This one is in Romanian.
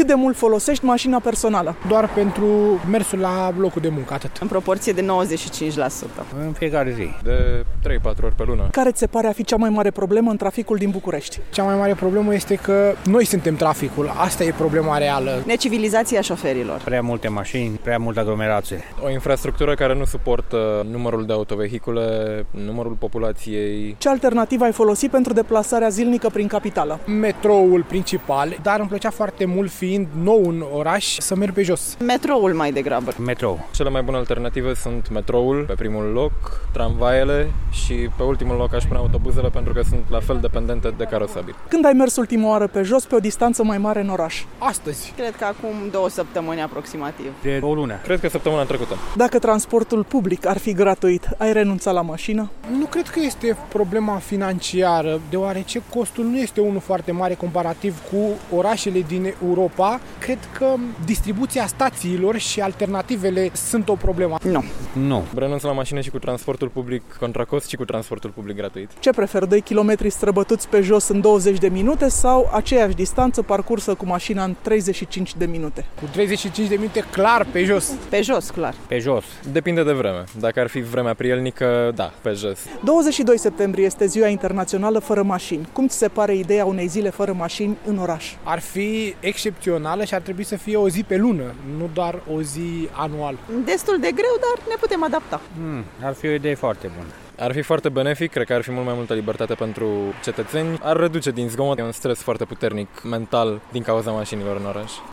de mult folosești mașina personală? Doar pentru mersul la locul de muncă, atât. În proporție de 95%. În fiecare zi. De 3-4 ori pe lună. Care ți se pare a fi cea mai mare problemă în traficul din București? Cea mai mare problemă este că noi suntem traficul. Asta e problema reală. Necivilizația șoferilor. Prea multe mașini, prea multă aglomerație. O infrastructură care nu suportă numărul de autovehicule, numărul populației. Ce alternativă ai folosit pentru deplasarea zilnică prin capitală? Metroul principal, dar îmi plăcea foarte mult, fiind nou în oraș, să merg pe jos. Metroul mai degrabă. Metrou. Cele mai bune alternative sunt metroul pe primul loc, tramvaiele și pe ultimul loc aș pune autobuzele pentru că sunt la fel dependente de carosabil. Când ai mers ultima oară pe jos pe o distanță mai mare în oraș? Astăzi. Cred că acum 2 săptămâni aproximativ. De o lună. Cred că săptămâna trecută. Dacă transportul public ar fi gratuit, ai renunțat la mașină? Nu cred că este problema financiară, deoarece costul nu este unul foarte mare comparativ cu orașele din Europa. Cred că distribuția stațiilor și alternativele sunt o problemă. Nu. Renunț la mașină și cu transportul public contra cost și cu transportul public gratuit. Ce preferi, 2 km străbătuți pe jos în 20 de minute sau aceeași distanță parcursă cu mașina în 35 de minute? Cu 35 de minute clar pe jos. Pe jos, clar. Pe jos. Depinde de vreme. Dacă ar fi vremea prielnică, da, pe jos. 22 septembrie este ziua internațională fără mașini. Cum ți se pare ideea unei zile fără mașini în oraș? Ar fi excepțională și ar trebui să fie o zi pe lună, nu doar o zi anual. Destul de greu, dar ne putem adapta. Ar fi o idee foarte bună. Ar fi foarte benefic, cred că ar fi mult mai multă libertate pentru cetățeni. Ar reduce din zgomot un stres foarte puternic mental din cauza mașinilor în oraș.